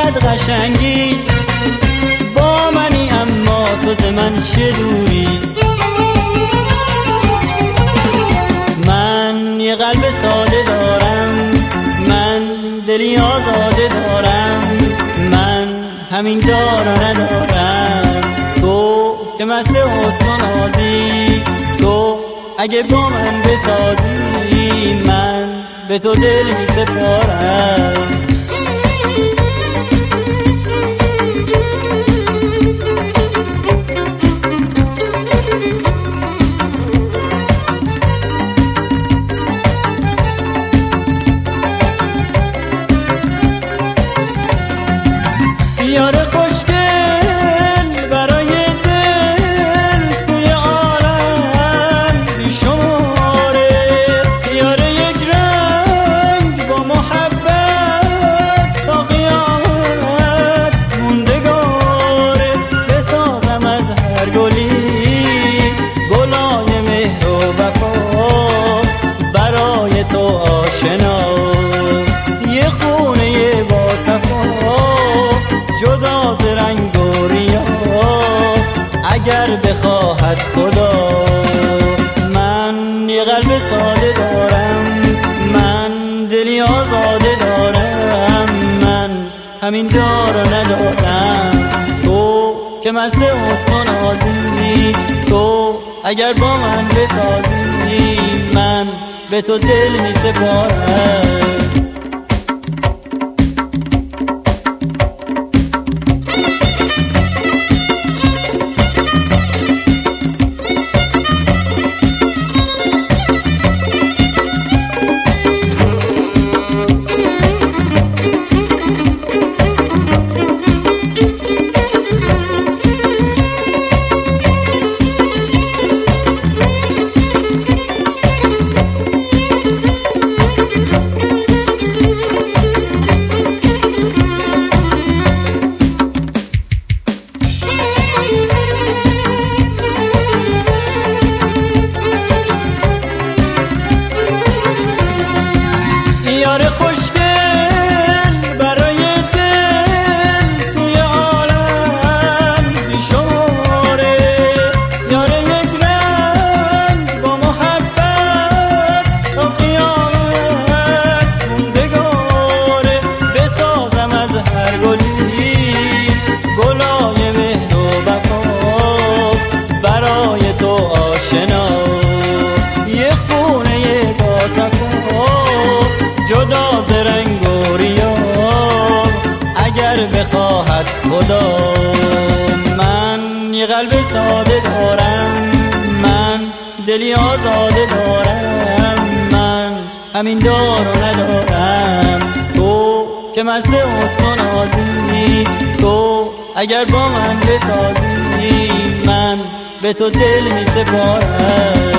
اینقدر قشنگی، با منی اما تو ز من چه دوری. من یه قلب ساده دارم، من دلی آزاده دارم، من همین دار و ندارم. تو که مثل حسن و نازی، تو اگه با من بسازی، من به تو دل می سپارم. یار خوشگل برای دل توی عالم بیشماره، یار یک رنگ با محبت تا قیامت موندگاره. بسازم از هر گلی گلای مهر و وفا، برای تو آشنا یه خونه با صفا، جدا ز رنگ و ریا اگر بخواهد خدا. من یه قلب ساده دارم، من دلی آزاده دارم، من همین دار و ندارم. تو که مثل حسن و نازی، تو اگر با من بسازی، من به تو دل می سپارم. یار خوشگل برای دل توی عالم بیشماره، یار یک رنگ با محبت تا قیامت موندگاره. بسازم از هر گلی گلای مهر و وفا، برای تو آشنا یه خونه با صفا، جدا ز رنگ و ریا اگر بخواهد خدا. من یه قلب ساده دارم، من دلی آزاده دارم، من همین دار و ندارم. تو که مثل حسن و نازی، تو اگر با من بسازی، من به تو دل می سپارم.